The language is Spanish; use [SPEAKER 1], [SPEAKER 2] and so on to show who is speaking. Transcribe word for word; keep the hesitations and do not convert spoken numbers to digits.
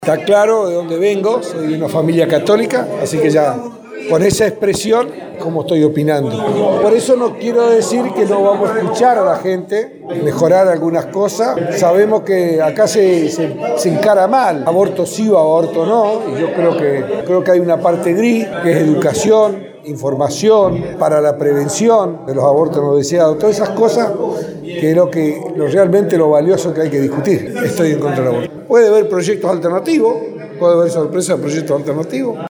[SPEAKER 1] Está claro de dónde vengo, soy de una familia católica, así que ya con esa expresión, como estoy opinando. Por eso no quiero decir que no vamos a escuchar a la gente, mejorar algunas cosas. Sabemos que acá se, se, se encara mal, aborto sí o aborto no, y yo creo que, creo que hay una parte gris, que es educación, información para la prevención de los abortos no deseados, todas esas cosas que es lo que lo realmente lo valioso que hay que discutir. Estoy en contra del aborto. Puede haber proyectos alternativos, puede haber sorpresas de proyectos alternativos.